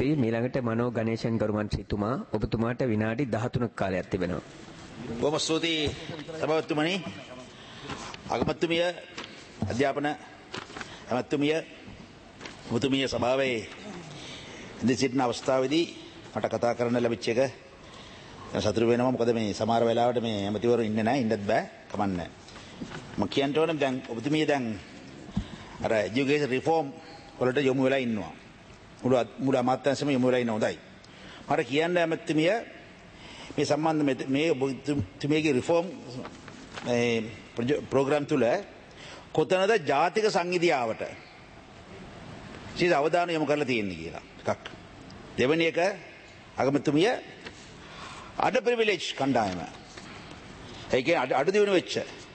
ස්තුතියි. මීළඟට මනෝ ගණේෂන් ගරුමන්ත්‍රීතුමා ඔබතුමාට විනාඩි 13ක කාලයක් තිබෙනවා. බොහොම ස්තුතියි සභාපතිතුමනි. අගමැතිතුමිය අධ්‍යාපන ඇමැතිතුමිය ඔබතුමිය සභාවේ ඉඳී සිටින අවස්ථාවේදී මට කතා කරන්න ලැබිච්ච එක සතුටු වෙනවා. මොකද මේ සමහර වෙලාවට මේ ඇමතිවරු ඉන්නේ නැහැ, ඉන්නත් බෑ, කමන්නේ. මම කියන්න ඕනේ දැන් ඔබතුමිය දැන් අර এডুকেෂන් රිෆෝම් වලට යොමු වෙලා ඉන්නවා. මුල අමාත්‍යාංශෙම යොමු වෙලා ඉන්න හොඳයි. මට කියන්න ඇමතිතුමිය මේ සම්බන්ධ මේ ඔබතුමියගේ රිෆෝම් ප්‍රෝග්‍රෑම් තුල කොතනද ජාතික සංවිධාවට සිත අවධානය යොමු කරලා තියෙන්නේ කියලා එකක්. දෙවෙනි එක අගමැතිතුමිය අඩ ප්‍රිවිලේජ් කණ්ඩායම. ඒ කියන්නේ අඩ දියුණු වෙච්ච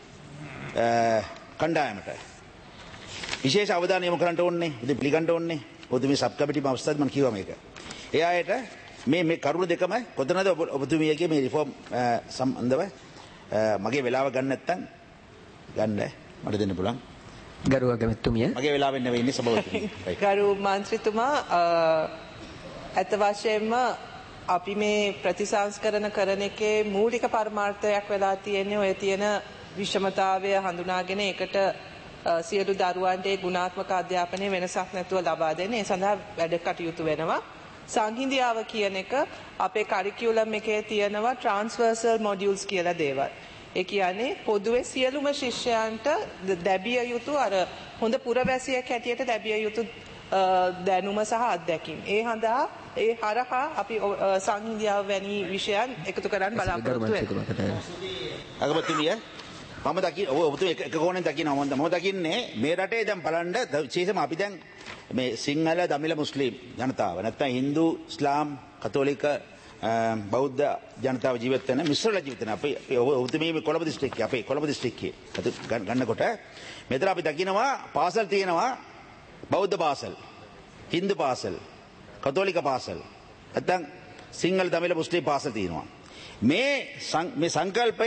කණ්ඩායමට විශේෂ අවධානය යොමු කරන්න ඕනේ. ඉතින් පිළිගන්න ඕනේ. පොදු මේ සබ් කමිටුවේ අවස්ථාවේ මම කිව්වා මේක. ඒ ආයත මේ කරුණු දෙකම කොතනද ඔබතුමියගේ මේ රිෆෝම් සම්බන්ධව මගේ වෙලාව ගන්න නැත්තම් ගන්න මට දෙන්න පුළුවන්. ගරු අගමැතිතුමිය. මගේ වෙලාවෙන් නෙවෙයි ඉන්නේ සභාපතිතුමිය. ගරු මන්ත්‍රීතුමා අත වශයෙන්ම අපි මේ ප්‍රතිසංස්කරණ කරන එකේ මූලික පරමාර්ථයක් වෙලා තියෙන්නේ ඔය තියෙන විෂමතාවය හඳුනාගෙන ඒකට සියලු දරුවන්ට ගුණාත්මක අධ්‍යාපනයේ වෙනසක් නැතුව ලබා දෙන්න. ඒ සඳහා වැඩ කටයුතු වෙනවා. සංහිඳියාව කියන එක අපේ කරිකියුලම් එකේ තියෙනවා ට්‍රාන්ස්වර්සල් මොඩියුල්ස් කියලා දේවල්. ඒ කියන්නේ පොදුවේ සියලුම ශිෂ්‍යයන්ට ලැබිය යුතු අර හොඳ පුරවැසියෙක් හැටියට ලැබිය යුතු දැනුම සහ අත්දැකීම්. ඒ හරහා අපි සංහිඳියාව වැනි විෂයන් එකතු කරන්න බලාපොරොත්තු වෙනවා. අගමැතිතුමිය මම දකින්න ඔබතුමිය එක කෝණයෙන් දකින්නවා. මම දකින්නේ මේ රටේ දැන් බලන්න විශේෂම අපි දැන් මේ සිංහල දමිළ මුස්ලිම් ජනතාව නැත්නම් හින්දු ඉස්ලාම් කතෝලික බෞද්ධ ජනතාව ජීවත් වෙන මිශ්‍ර ජීවිත වෙන අපි ඔබතුමිය මේ කොළඹ දිස්ත්‍රික්කයේ අපේ කොළඹ දිස්ත්‍රික්කයේ ගන්නකොට මෙතන අපි දකින්නවා පාසල් තියෙනවා බෞද්ධ පාසල් හින්දු පාසල් කතෝලික පාසල් නැත්නම් සිංහල දමිළ මුස්ලිම් පාසල් තියෙනවා. මේ සංකල්පය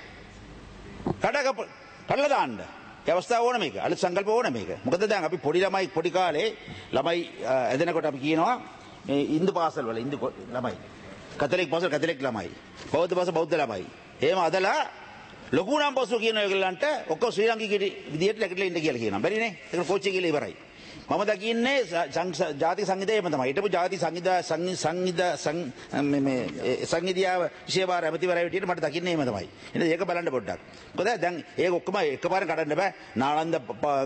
කඩලා දාන්න අවස්ථාව ඕන මේක. අලුත් සංකල්ප ඕන මේක. මොකද දැන් අපි පොඩි කාලේ ළමයි ඇදෙනකොට අපි කියනවා මේ හින්දු පාසල් වල හින්දු ළමයි, කතෝලික පාසල් කතෝලික ළමයි, බෞද්ධ පාසල් බෞද්ධ ළමයි. එහෙම අදලා ලොකු නම් පොසු කියන ඒගොල්ලන්ට ඔක්කොම ශ්‍රී ලාංකික විදියට ලැකටලා ඉන්න කියලා කියනවා. බැරිනේ. ඒක කෝච්චිය කියලා ඉවරයි. මම දකින්නේ ජාතික සංවිධානයම තමයි. හිටපු ජාතික සංවිධාව විශේෂ ඇමතිවරයා විදියට මට දකින්නේ එහෙම තමයි. එහෙනම් ඒක බලන්න පොඩ්ඩක්. මොකද දැන් ඒක ඔක්කොම එකපාරට කඩන්න බෑ. නාලන්ද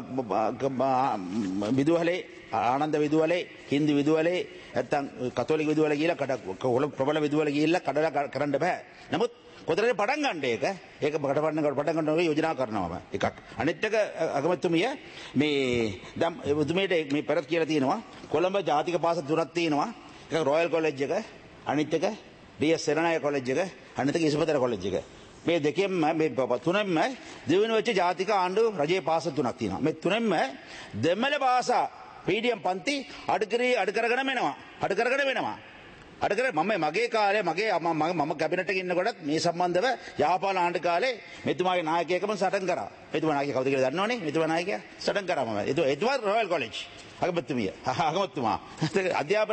විදුහලේ ආනන්ද විදුහලේ හින්දු විදුහලේ නැත්තම් කතෝලික විදුහලේ කියලා ප්‍රබල විදුහලේ ගිහිල්ලා කඩලා කරන්න බෑ. නමුත් කොතරම් පටන් ගන්න ඒක පටන් ගන්න යෝජනා කරනවා එකක්. අනිත් එක අගමැතිතුමිය මේ දැන් ඔබතුමියට මේ පෙරත් කියලා තියෙනවා කොළඹ ජාතික පාසල් තුනක් තියෙනවා. එකක් රොයල් කොලෙජ් එක, අනිත් එක ඩී.එස්. සේනානායක කොලෙජ් එක, අනිත් එක ඉසුපතර කොලෙජ් එක. මේ දෙකෙන්ම මේ තුනෙන්ම දිවෙන වෙච්ච ජාතික ආණ්ඩු රජයේ පාසල් තුනක් තියෙනවා. මේ තුනෙන්ම දෙමළ භාෂා පීඩියම් පන්ති අඩ කරගෙන වෙනවා. මම මගේ කාලේ මම කැබිනට් එකේ ඉන්නකොටත් මේ සම්බන්ධව යහපාල ආණ්ඩු කාලේ මෙතුමාගේ නායකයෙක්ම සටන් කරා. මෙතුමා නායකයා කවුද කියලා දන්නවනේ? මෙතුමා නායකයා සටන් කරා මම. එතුමා රොයල් කොලෙජ් අගමැතිතුමා අධ්‍යාපන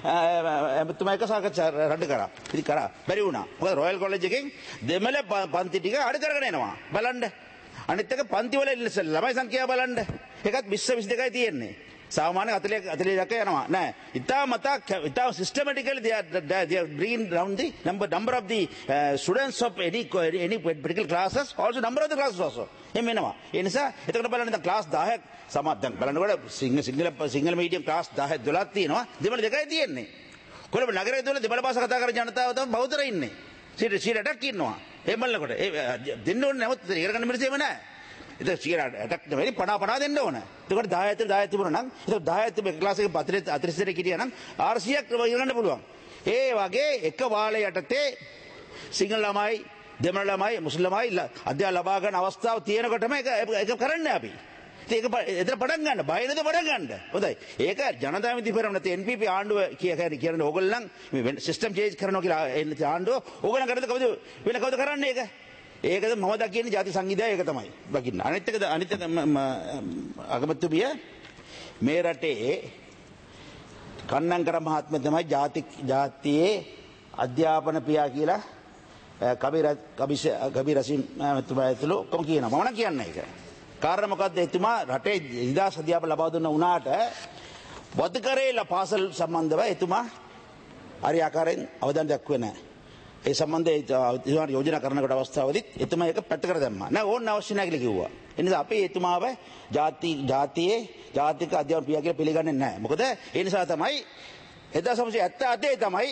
ඇමතුමා එක සාකච්ඡා රැඩ් කරා. ඉතින් කරා බැරි වුණා. මොකද රොයල් කොලෙජ් එකෙන් දෙමළ පන්ති ටික අඩ කරගෙන එනවා. බලන්න. අනිත් එක පන්ති වල ළමයි සංඛ්‍යාව බලන්න. ඒකත් 20 22යි තියෙන්නේ. සාමාන්‍ය 40 යනවා නෑ. ඉතාම systematically they are bringing down the number of the students of any particular classes, also number of the classes also. එහෙම වෙනවා. ඒ නිසා එතකොට බලන්න දැන් ක්ලාස් 10ක් දැන් බලනකොට සිංහල මීඩියම් ක්ලාස් 10 12ක් තියෙනවා. දෙමළ දෙකයි තියෙන්නේ. කොළඹ නගරයේ තුල දෙමළ භාෂා කතා කරන ජනතාව තමයි බෞද්ධර ඉන්නේ. 100ක් ඉන්නවා. එහෙම බලනකොට දෙන්න ඕනේ නැවත ඉගෙන ගන්න මිනිස්සුම නෑ. ඒක 100ක් නෙවෙයි 50 දෙන්න ඕන. එතකොට 10 තිබුණා නම් ඒක 10 තිබෙ ක්ලාස් එකේ 40 දෙනෙක් හිටියා නම් 400ක් ඉගෙන ගන්න පුළුවන්. ඒ වගේ එක වාලේ යටතේ සිංහල ළමයි, දෙමළ ළමයි, මුස්ලිම් ළමයි අධ්‍යාපන ලබා ගන්න අවස්ථාව තියෙනකොටම ඒක කරන්නේ අපි. ඒක එතන පටන් ගන්න බය නැතුව පටන් ගන්න. හොඳයි. ඒක ජනතා විමුක්ති පෙරමුණ නැත්නම් NPP ආණ්ඩුව කියන්නේ ඕගොල්ලන් මේ සිස්ටම් චේන්ජ් කරනවා කියලා ආණ්ඩුව ඕගොල්ලන් කරද කවුද කරන්නේ ඒක? ඒකද මම දකින්නේ ජාති සංවිධානය ඒක තමයි දකින්න. අනිත් එක අගමැතිතුමිය මේ රටේ කන්නංකර මහත්මයා තමයි ජාතියේ අධ්‍යාපන පියා කියලා කබීර් රසීම් මහත්මයා ඇතුළු ඔක්කොම කියනවා. මම නම් කියන්නේ ඒක. කාරණා මොකද්ද? එතුමා රටේ නිදහස් අධ්‍යාපන ලබා දුන්න උනාට වදකරේලා පාසල් සම්බන්ධව එතුමා හරි ආකාරයෙන් අවධානය දක්වන්නේ නැහැ. ඒ සම්බන්ධයෙන් යෝජනා කරනකොට අවස්ථාවේදී එතුමා ඒක පැත්තකට දැම්මා. නෑ ඕන අවශ්‍ය නැහැ කියලා කිව්වා. ඒ නිසා අපි එතුමාව ජාතියේ ජාතික අධ්‍යාපන පියා කියලා පිළිගන්නේ නැහැ. මොකද ඒ නිසා තමයි 1978 තමයි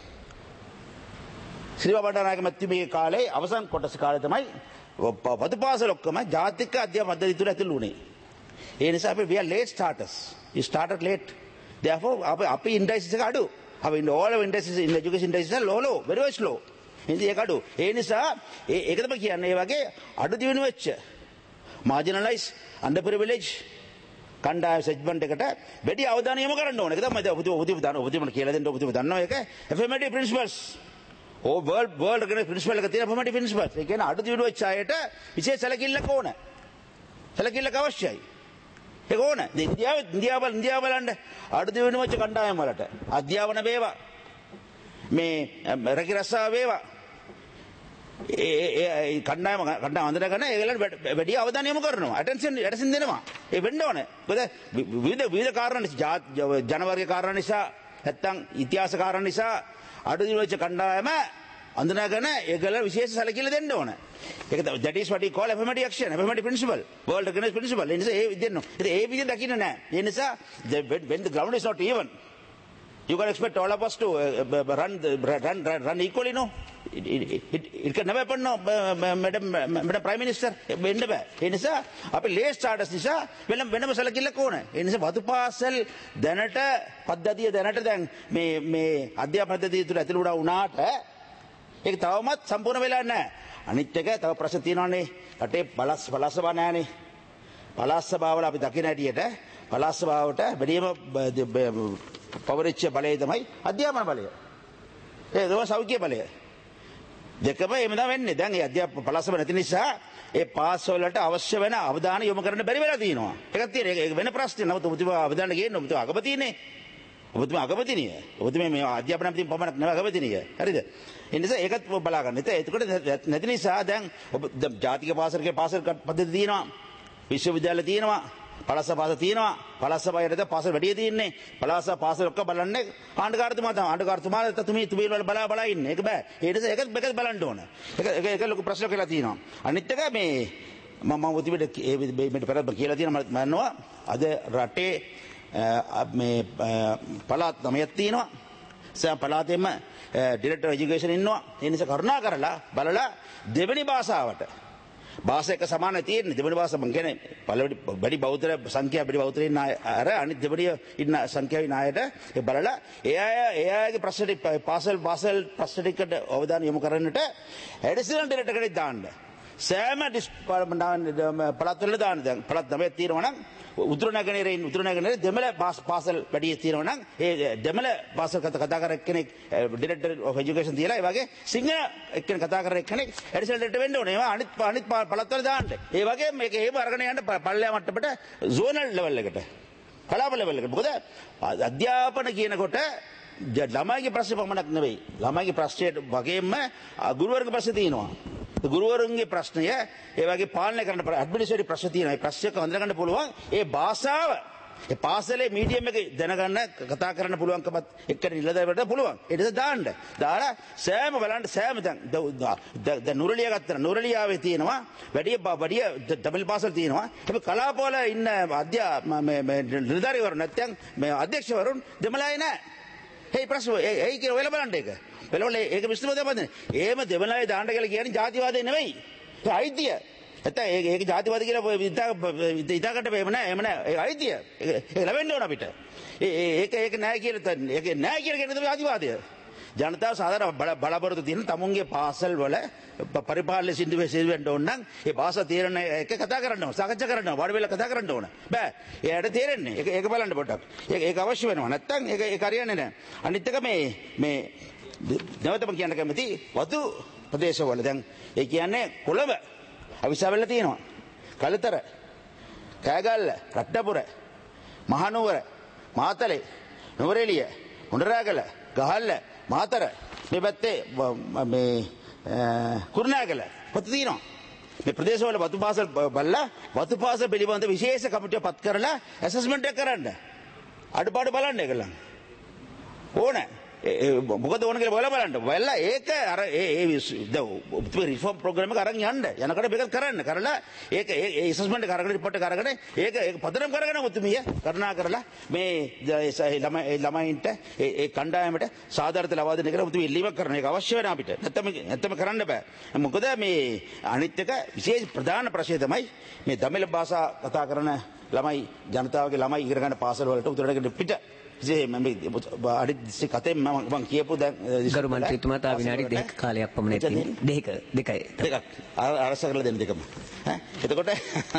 ශ්‍රී බණ්ඩාරනායක මැතිතුමේ කාලේ අවසන් කොටස කාලේ තමයි වතු පාසල ඔක්කොම ජාතික අධ්‍යාපන පද්ධතිය තුල ඇතුළු වුණේ. ඒ නිසා අපි we are late starters. We started late. Therefore අපි indices එක අඩු. අපි all of indices in education indices are low, very much low. Hindi ඒක අඩු. ඒ නිසා ඒක තමයි කියන්නේ මේ වගේ අඩු දියුණු වෙච්ච marginalized underprivileged කණ්ඩායම් සෙග්මන්ට් එකට වැඩි අවධානය යොමු කරන්න ඕනේ. ඒක තමයි ඔබතුමා කියලා දෙන්න ඔබතුමා දන්නවා ඒක affirmative principles. world principle එක තියෙන affirmative principles. ඒ කියන්නේ අඩු දියුණු වෙච්ච අයට විශේෂ සැලකිල්ලක් ඕන. සැලකිල්ලක් අවශ්‍යයි. ඒක ඕන. ඉන්දියාව බලන්න අඩු දියුණු වෙච්ච කණ්ඩායම් වලට අධ්‍යාපන වේවා මේ රැකී රස්සාව වේවා ඒ කණ්ඩායම අඳුරගෙන ඒගොල්ලන්ට වැඩි අවධානය යොමු කරනවා. ඇටෙන්ෂන් දෙනවා. ඒ වෙන්න ඕනේ. මොකද විවිධ කාරණා නිසා ජනවර්ග කාරණා නිසා නැත්තම් ඉතිහාස කාරණා නිසා අඩු දියුණු වෙච්ච කණ්ඩායම අඳුනගෙන ඒගොල්ලෝ විශේෂ සැලකිල්ල දෙන්න ඕන. ඒක that is what we call affirmative action, affirmative principle, world recognized principle. ඒ නිසා ඒ විදිහට නෝ. ඒ විදිහ දකින්න නෑ. ඒ නිසා when the ground is not even, you can expect all of us to run equally, no? It can never happen, no, Madam Prime Minister. වෙන්න බෑ. ඒ නිසා අපි late starters නිසා වෙනම සැලකිල්ලක් ඕන. ඒ නිසා වතු පාසල් දැනට පද්ධතිය දැනට දැන් මේ අධ්‍යාපන පද්ධතිය තුල ඇතුළු වුණාට ඒක තවමත් සම්පූර්ණ වෙලා නැහැ. අනිත් එක තව ප්‍රශ්න තියෙනවානේ. රටේ පළාත් සභා නැහැනේ. පළාත් සභාවල අපි දකින හැටියට පළාත් සභාවට වැඩිම පවරිච්ච බලය තමයි අධ්‍යාපන බලය. ඒ තමයි සෞඛ්‍ය බලය. දෙකම එහෙම තමයි වෙන්නේ. දැන් ඒ අධ්‍යාපන පළාත් සභාව නැති නිසා ඒ පාසල් වලට අවශ්‍ය වෙන අවධානය යොමු කරන්න බැරි වෙලා තියෙනවා. ඒකක් තියෙන. ඒක වෙන ප්‍රශ්නයක්. නමුත් ඔබතුමා අවධානය ගේන්න ඔබතුමා අගපතිනේ. ඔබතුමා අගපතිනිය. ඔබතුමා මේ අධ්‍යාපන අපිට පමණක් නෙවෙයි අගපතිනිය. හරිද? ඒ නිසා ඒකත් බලා ගන්න. එතකොට නැති නිසා දැන් ඔබ ජාතික පාසලක පාසල් පද්ධති තියෙනවා. විශ්වවිද්‍යාල තියෙනවා. පළාත් සභාව තියෙනවා. පළාත් සභාවේ පාසල් වැඩි තියෙන්නේ. පළාත් සභාව පාසල් ඔක්කොම බලන්නේ ආණ්ඩුකාරතුමා තමයි. ආණ්ඩුකාරතුමාලා තුමී වල බලා ඉන්නේ. ඒක බෑ. ඒ නිසා ඒකත් බලන්න ඕන. ඒක ලොකු ප්‍රශ්නයක් කියලා තියෙනවා. අනිත් එක මේ මම ඔතිබෙට මේ පෙරත් කියලා තියෙනවා මම දන්නවා. අද රටේ මේ පළාත් 9ක් තියෙනවා. සෑම පළාතෙම ඩිරෙක්ටර් එජුකේෂන් ඉන්නවා. ඒ නිසා කරුණා කරලා බලලා දෙවෙනි භාෂාවට භාෂා එක සමාන තියෙන්නේ. දෙවෙනි භාෂාව මම කියන්නේ පළවෙනි වැඩි බෞද්ධ සංඛ්‍යාව වැඩි බෞද්ධ ඉන්න අර අනිත් දෙවෙනි ඉන්න සංඛ්‍යාව ඉන්න අයට ඒ බලලා එයාගේ ප්‍රශ්න පාසල් ප්‍රශ්න ටිකට අවධානය යොමු කරන්නට ඇඩිෂනල් ඩිරෙක්ටර් කෙනෙක් දාන්න. සෑම පළාත් වල දාන්න. දැන් පළාත් 9ක් තියෙනවා නම් උතුරුනගරේ දෙමළ පාසල් වැඩි තියෙනවා නම් ඒ දෙමළ පාසල් කතා කර කෙනෙක් ඩිරෙක්ටර් ඔෆ් এডুকেෂන් තියලා ඒ වගේ සිංහල එක්කෙනෙක් කතා කර කෙනෙක් ඇඩිෂනල් ඩිරෙක්ටර් වෙන්න ඕනේ. ඒවා අනිත් පළාත් වල දාන්න. ඒ වගේ මේක එහෙම අරගෙන යන්න පල්ලෙහා මට්ටමට සෝනල් ලෙවල් එකට කලාප ලෙවල් එකට. මොකද අධ්‍යාපන කියනකොට ළමයිගේ ප්‍රශ්න පමණක් නෙවෙයි. ළමයිගේ ප්‍රශ්නයට වගේම ගුරුවරුගේ ප්‍රශ්න තියෙනවා. ගුරුවරුන්ගේ ප්‍රශ්නය ඒ වගේ පාලනය කරන්න ඇඩ්මිනිස්ට්‍රේටිව් ප්‍රශ්න තියෙනවා. ඒ ප්‍රශ්නක හඳුනගන්න පුළුවන් ඒ භාෂාව ඒ පාසලේ මීඩියම් එකේ දැනගන්න කතා කරන්න පුළුවන්කමත් එක්කෙනෙක් ඉල්ලදවට පුළුවන්. ඒ නිසා දාලා සෑම බලන්න සෑම දැන් නුරලිය ගත්තා. නුරලියාවේ තියෙනවා වැඩි ඩබල් පාසල් තියෙනවා. ඒක කලාපවල ඉන්න නිලධාරීවරු නැත්නම් මේ අධ්‍යක්ෂවරුන් දෙමළයි නැහැ. ඒ ප්‍රශ්න ඒ කියන ඔයලා බලන්න ඒක. බලවල ඒක විශ්ලේෂණය දෙපදින. එහෙම දෙමළයි දාන්න කියලා කියන්නේ ජාතිවාදය නෙවෙයි. ඒ අයිතිය. නැත්නම් ඒක ජාතිවාද කියලා ඉතාකට එහෙම නෑ. ඒ අයිතිය. ඒක ලැබෙන්න ඕන අපිට. ඒක නෑ කියලා ඒක නෑ කියලා කියන ජාතිවාදය. ජනතාව සාධාරණ බලාපොරොත්තු තියෙන තමුන්ගේ පාසල් වල පරිපාලන සින්දුවේ වෙන්න ඕන නම් ඒ භාෂා තේරෙන එක කතා කරන්න ඕන. සාකච්ඡා කරන්න ඕන. වාඩි වෙලා කතා කරන්න ඕන. බෑ. එයාට තේරෙන්නේ. ඒක බලන්න පොඩ්ඩක්. ඒක අවශ්‍ය වෙනවා. නැත්නම් ඒක හරියන්නේ නෑ. අනිත් එක මේ නැවතම කියන්න කැමති වතු ප්‍රදේශවල දැන් ඒ කියන්නේ කොළඹ අවිසාවල තියෙනවා. කලතර, කෑගල්ල, රට්ටපුර, මහනුවර, මාතලේ නුවරඑළිය, මොණරාගල, ගහල්ල, මාතර මේ පැත්තේ මේ කුරුණෑගල පොත තියෙනවා. මේ ප්‍රදේශවල වතු පාසල් බලලා වතු පාසල් පිළිබඳ විශේෂ කමිටුවක් පත් කරලා ඇසස්මන්ට් එක කරන්න. අඩපාඩු බලන්න ඒගොල්ලන්. ඕන. මොකද ඕන කියලා බලන්න. බලලා ඒක අර ඒ රිෆෝම් ප්‍රෝග්‍රෑම් එක අරන් යන්න. යනකොට මේක කරන්න. කරලා ඒක ඒ ඇසස්මන්ට් එක අරගෙන රිපෝට් එක අරගෙන ඒක පදනම් කරගෙන මුතුමිය කරුණා කරලා මේ ළමයින්ට ඒ කණ්ඩායමට සාධාරණත ලබා දෙන්න කියලා මුතුමිය ඉල්ලීමක් කරන එක අවශ්‍ය වෙන අපිට. නැත්තම් කරන්න බෑ. මොකද මේ අනිත් එක විශේෂ ප්‍රධාන ප්‍රශ්නය තමයි මේ දමිළ භාෂා කතා කරන ළමයි ජනතාවගේ ළමයි ඉගෙන ගන්න පාසල් වලට උතුරට පිට අඩි කතේ මම කියපු දැන් ගරු මන්ත්‍රීතුමා තා විනාඩි 2ක කාලයක් පමණ තියෙනවා. දෙකක් අරස කරලා දෙන්න දෙකම. එතකොට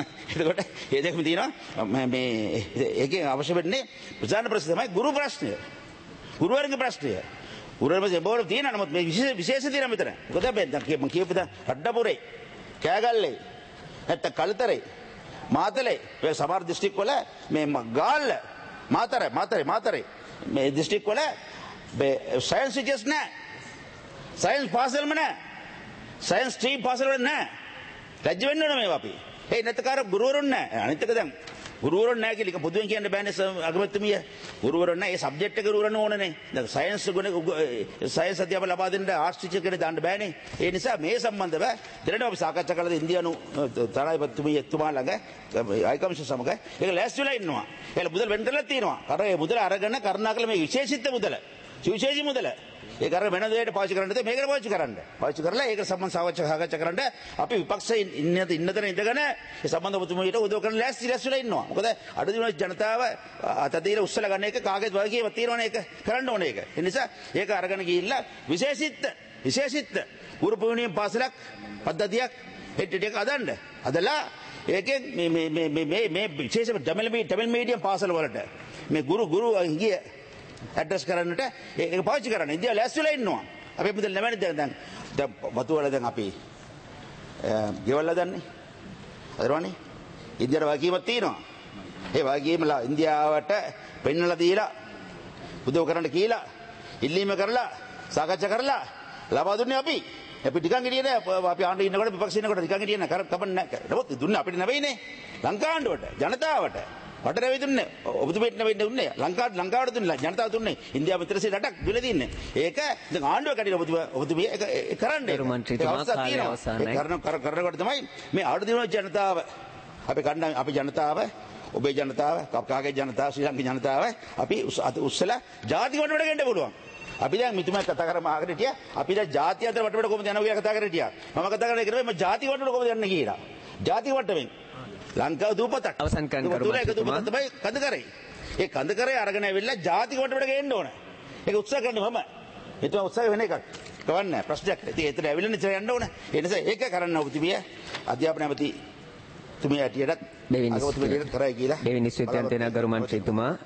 මේ දෙකම තියෙනවා මේ ඒකේ අවශ්‍ය වෙන්නේ ප්‍රධාන ප්‍රශ්නේ තමයි ගුරු ප්‍රශ්නය. ගුරුවරගේ ප්‍රශ්නය. ගුරුවරගේ බෝල තියෙනවා නමුත් මේ විශේෂ තියෙනවා මෙතන. මොකද මම කියපු දැන් අඩ්ඩපුරේ කෑගල්ලේ නැත්නම් කලතරේ මාතලේ මේ සමහර දිස්ත්‍රික් වල මේ ගාල්ල මාතරේ මේ දිස්ත්‍රික් වල සයන්ස් ටීචර්ස් නැහැ. සයන්ස් පාසල්ම නැහැ. සයන්ස් ස්ට්‍රීම් පාසල් වල නැහැ. ලැජ්ජ වෙන්න ඕන මේවා අපි. ඒ නැතකාර ගුරුවරුන් නැහැ. අනිත් එක දැන් ගුරුවරුන් නැහැ කියලා එක පොදුවෙන් කියන්න බෑනේ අගමැතිතුමිය. ගුරුවරුන් නැහැ. ඒ සබ්ජෙක්ට් එක ගුරුවරන් ඕනනේ. දැන් සයන්ස් සයන්ස් අධ්‍යාපන ලබා දෙන්න ආර්ට්ස් ටීචර් කෙනෙක් දාන්න බෑනේ. ඒ නිසා මේ සම්බන්ධව දෙරණ අපි සාකච්ඡා කළා ඉන්දියානු තරායිපතිතුමිය එතුමා ළඟ අයිකම්ෂ සමග ඒක ලෑස්ති වෙලා ඉන්නවා. ඒක මුදල් වෙන් කරලා තියෙනවා. අර ඒ මුදල අරගෙන කරුණාකර මේ විශේෂිත මුදල සුවිශේෂී මුදල ඒක අර වෙන දෙයකට පාවිච්චි කරන්න දෙ මේකට පාවිච්චි කරන්න. පාවිච්චි කරලා ඒක සම්බන්ධ සාකච්ඡා කරන්න අපි විපක්ෂයේ ඉන්නතන ඉඳගෙන ඒ සම්බන්ධ ඔබතුමීට උදව් කරන්න ලෑස්තිලා ඉන්නවා. මොකද අඩු දින ජනතාව අතදීර උස්සලා ගන්න එක කාගේත් වගකීමක් තියෙනවනේ ඒක කරන්න ඕනේ ඒක. ඒ නිසා ඒක අරගෙන ගිහිල්ලා විශේෂිත ගුරු පුහුණුවීම් පාසලක් පද්ධතියක් හෙට්ටියක් අදන්න. අදලා ඒකෙන් මේ විශේෂම ටැමිල් මීඩියම් පාසල වලට මේ ගුරු ගිය ඇඩ්‍රස් කරන්නට ඒක පාවිච්චි කරන්න. ඉන්දියාව ලෑස්තිලා ඉන්නවා. අපි මුදල් නැමනේ දැන් වතු වල දැන් අපි ගෙවල්ලා දන්නේ. හදරවනේ. ඉන්දියාවට වගකීමක් තියෙනවා. ඒ වගකීම ඉන්දියාවට පෙන්නලා දීලා උදව් කරන්න කියලා ඉල්ලීම කරලා සාකච්ඡා කරලා ලබා දුන්නේ අපි. අපි ටිකන් හිටියේ නෑ. අපි ආණ්ඩුවේ ඉන්නකොට විපක්ෂේ ඉන්නකොට ටිකන් හිටියේ නෑ. කමන්න නෑ. නමුත් දුන්නේ අපිට නෙවෙයිනේ. ලංකා ආණ්ඩුවට ජනතාවට රට නෙවෙයි දුන්නේ. ඔබතුමීට නෙවෙයි දුන්නේ. ලංකාවට දුන්නේ. ජනතාව දුන්නේ. ඉන්දියාව විතරසේ රටක් දුන්නේ තින්නේ. ඒක දැන් ආණ්ඩුව කඩින ඔබතුමී ඒක කරන්නේ. කරනකොට තමයි මේ ආණ්ඩුව දිනන ජනතාව අපි ජනතාව ඔබේ ජනතාව කප්කාගේ ජනතාව ශ්‍රී ලංකේ ජනතාව අපි උස්සලා ජාති වටවට ගෙන්න පුළුවන්. අපි දැන් මිතුමා කතා කරම ආගෙන හිටියා. අපි දැන් ජාති අතර වටවට කොහොමද යනවා කියලා කතා කරලා හිටියා. මම කතා කරන්නේ කරේ මම ජාති වටවට කොහොමද යන්නේ කියලා. ජාති වටවෙන් ලංකාව දූපතක්. අවසන් කරන්න කරුමතුමා. තමයි කඳකරේ. ඒ කඳකරේ අරගෙන ඇවිල්ලා ජාති වටවට ගේන්න ඕන. ඒක උත්සාහ කරන්නේ මම. එතන උත්සාහ වෙන එකක්. කවන්නේ ප්‍රශ්නයක්. ඉතින් ඒතර ඇවිල්ලා ඉතර යන්න ඕන. ඒ නිසා ඒක කරන්න ඔබතුමිය අධ්‍යාපන ඇමති තුමිය ඇටියටත් දෙවිනි විශ්වවිද්‍යාලයේ ගරු මන්ත්‍රීතුමා